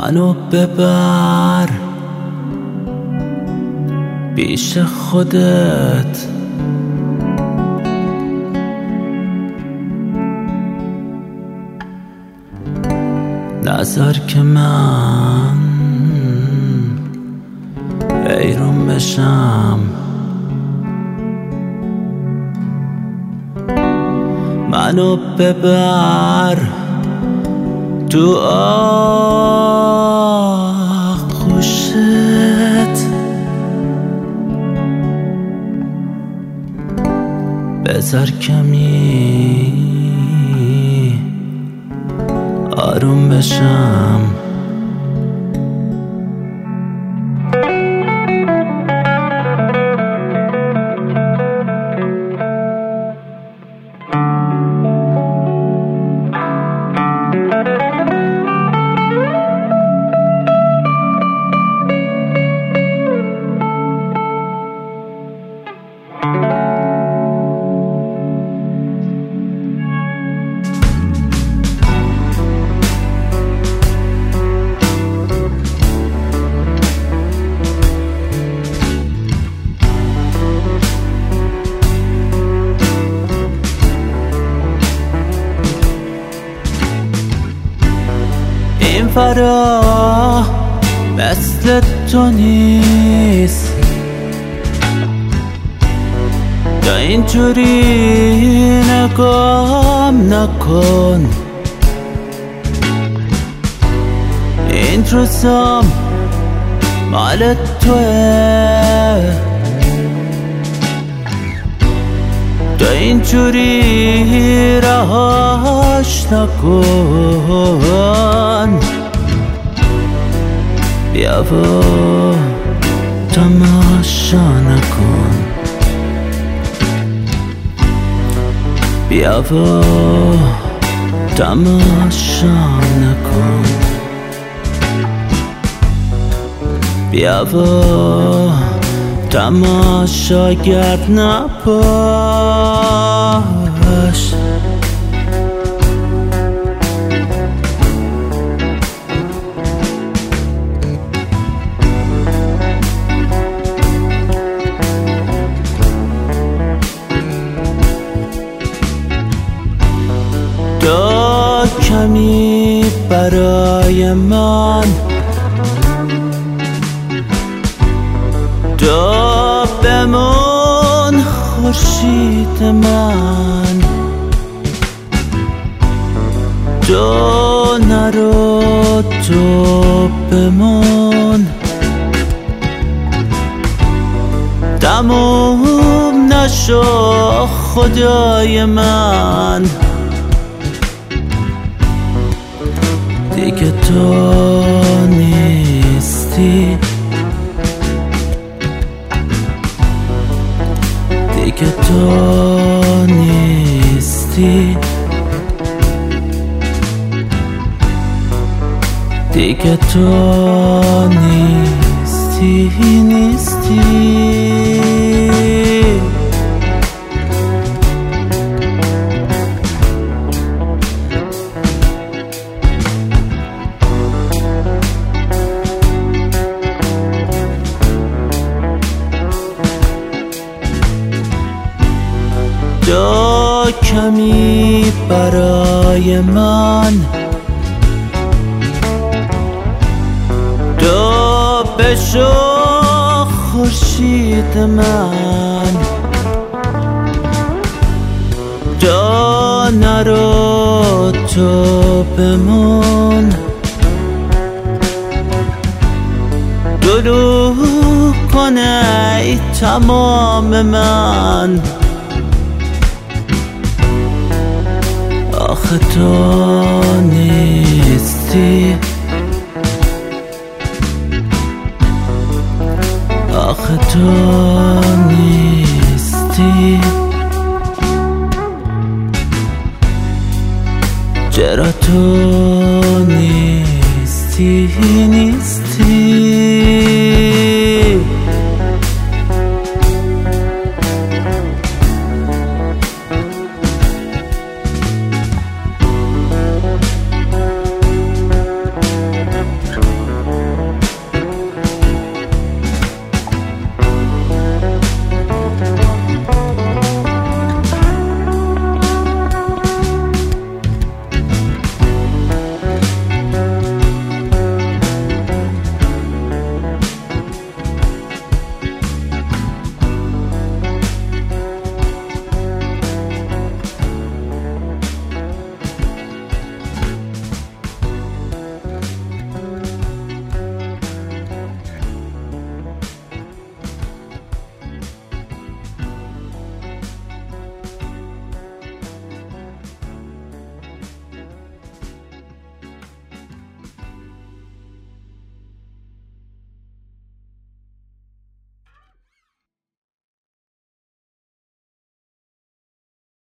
منو ببر پیش خودت، نظر که من حیرون بشم. منو ببر تو آغوشت، بذار کمی آروم بشم. این فرا مثل تو نیست، تا اینجوری نگام نکن. این روزام مال توه، تا اینجوری رهاش نکن. بیا و تماشا نکن، بیا و تماشا نکن، بیا و تماشاگر نباش. تو کمی برای من، تو بمون خورشید من، تو نرو، تو بمون. تموم نشو خدای من، دیگه تو نیستی، دیگه تو نیستی، دیگه تو نیستی، نیستی. تو کمی برای من، تو بشو خورشید من، تو نرو، تو بمون. دلو کنه ای تمام من، آخه تو نیستی، آخه تو نیستی. چرا تو نیستی، نیستی.